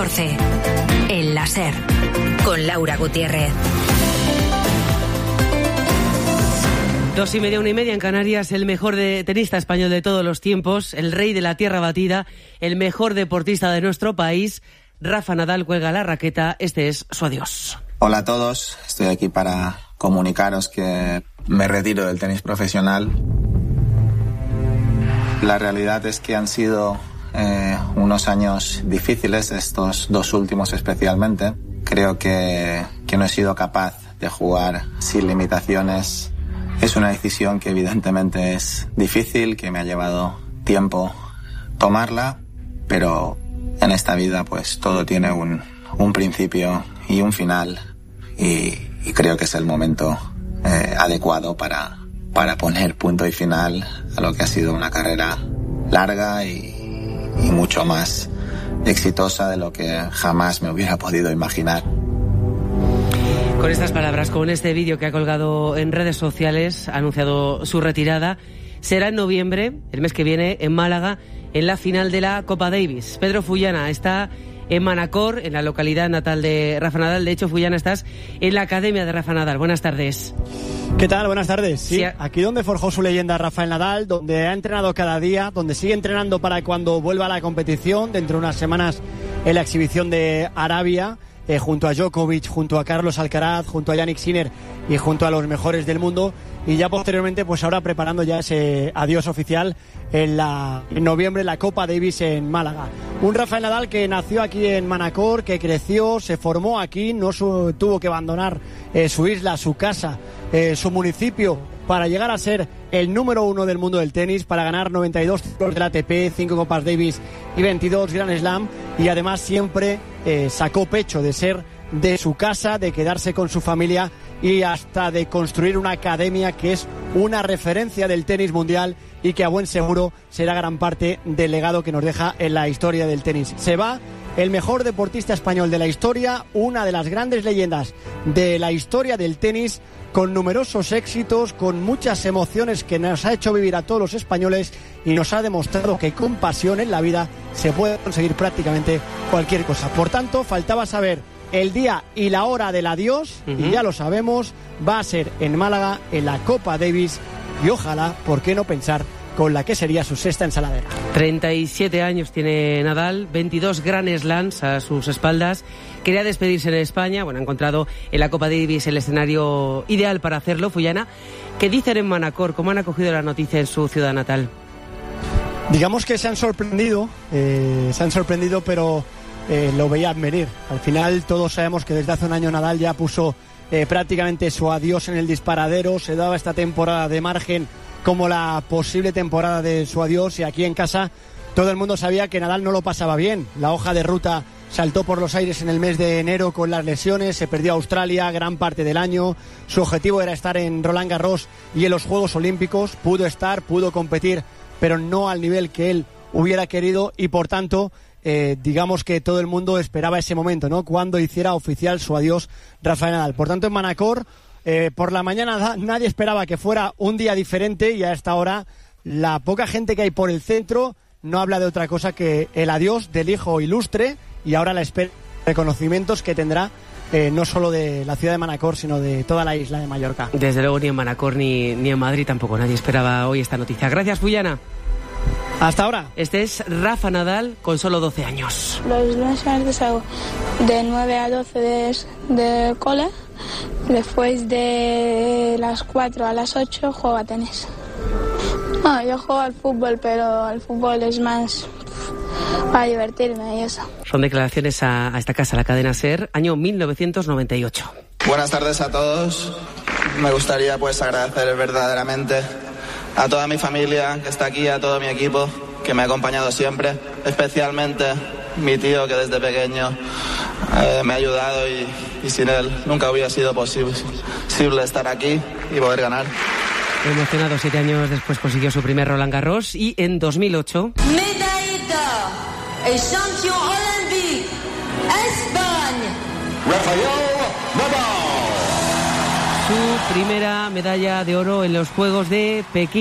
14. El láser. Con Laura Gutiérrez. 2:30, 1:30 en Canarias. El mejor tenista español de todos los tiempos, el rey de la tierra batida, el mejor deportista de nuestro país, Rafa Nadal, cuelga la raqueta. Este es su adiós. Hola a todos, estoy aquí para comunicaros que me retiro del tenis profesional. La realidad es que han sido unos años difíciles, estos dos últimos especialmente. Creo que no he sido capaz de jugar sin limitaciones. Es una decisión que evidentemente es difícil, que me ha llevado tiempo tomarla, pero en esta vida pues todo tiene un principio y un final, y creo que es el momento adecuado para poner punto y final a lo que ha sido una carrera larga y mucho más exitosa de lo que jamás me hubiera podido imaginar. Con estas palabras, con este vídeo que ha colgado en redes sociales, ha anunciado su retirada. Será en noviembre, el mes que viene, en Málaga, en la final de la Copa Davis. Pedro Fullana está en Manacor, en la localidad natal de Rafa Nadal. De hecho, Fullana, estás en la Academia de Rafa Nadal. Buenas tardes. ¿Qué tal? Buenas tardes. Sí, aquí donde forjó su leyenda Rafael Nadal, donde ha entrenado cada día, donde sigue entrenando para cuando vuelva a la competición, dentro de unas semanas en la exhibición de Arabia, junto a Djokovic, junto a Carlos Alcaraz, junto a Jannik Sinner y junto a los mejores del mundo, y ya posteriormente pues ahora preparando ya ese adiós oficial en noviembre, la Copa Davis en Málaga. Un Rafael Nadal que nació aquí en Manacor, que creció, se formó aquí, no tuvo que abandonar su isla, su casa, su municipio, para llegar a ser el número 1 del mundo del tenis, para ganar 92 títulos del ATP, 5 Copas Davis y 22 Grand Slam, y además siempre sacó pecho de ser de su casa, de quedarse con su familia y hasta de construir una academia que es una referencia del tenis mundial y que a buen seguro será gran parte del legado que nos deja en la historia del tenis. Se va el mejor deportista español de la historia, una de las grandes leyendas de la historia del tenis, con numerosos éxitos, con muchas emociones que nos ha hecho vivir a todos los españoles y nos ha demostrado que con pasión en la vida se puede conseguir prácticamente cualquier cosa. Por tanto, faltaba saber el día y la hora del adiós, y ya lo sabemos, va a ser en Málaga, en la Copa Davis, y ojalá, ¿por qué no pensar con la que sería su sexta ensaladera? 37 años tiene Nadal, 22 Grand Slams a sus espaldas. Quería despedirse en España, ha encontrado en la Copa Davis el escenario ideal para hacerlo. Fullana, ¿qué dicen en Manacor? ¿Cómo han acogido la noticia en su ciudad natal? Digamos que se han sorprendido, pero lo veían venir. Al final todos sabemos que desde hace un año Nadal ya puso prácticamente su adiós en el disparadero. Se daba esta temporada de margen como la posible temporada de su adiós, y aquí en casa todo el mundo sabía que Nadal no lo pasaba bien. La hoja de ruta saltó por los aires en el mes de enero con las lesiones, se perdió a Australia gran parte del año. Su objetivo era estar en Roland Garros y en los Juegos Olímpicos. Pudo estar, pudo competir, pero no al nivel que él hubiera querido, y por tanto digamos que todo el mundo esperaba ese momento, ¿no?, cuando hiciera oficial su adiós Rafael Nadal. Por tanto, en Manacor, por la mañana nadie esperaba que fuera un día diferente, y a esta hora la poca gente que hay por el centro no habla de otra cosa que el adiós del hijo ilustre, y ahora la espera de reconocimientos que tendrá no solo de la ciudad de Manacor, sino de toda la isla de Mallorca. Desde luego ni en Manacor ni en Madrid tampoco nadie esperaba hoy esta noticia. Gracias, Fullana. Hasta ahora. Este es Rafa Nadal con solo 12 años. Los lunes y martes hago de 9 a 12 de cole. Después de las 4 a las 8 juego a tenis. No, yo juego al fútbol, pero el fútbol es más para divertirme y eso. Son declaraciones a esta casa, la cadena SER, año 1998. Buenas tardes a todos. Me gustaría agradecer verdaderamente a toda mi familia que está aquí, a todo mi equipo que me ha acompañado siempre, especialmente mi tío, que desde pequeño me ha ayudado, y sin él nunca hubiera sido posible estar aquí y poder ganar. Emocionado, 7 años después consiguió su primer Roland Garros, y en 2008... Medallista, el campeón olímpico, España, Rafael Nadal. Su primera medalla de oro en los Juegos de Pekín.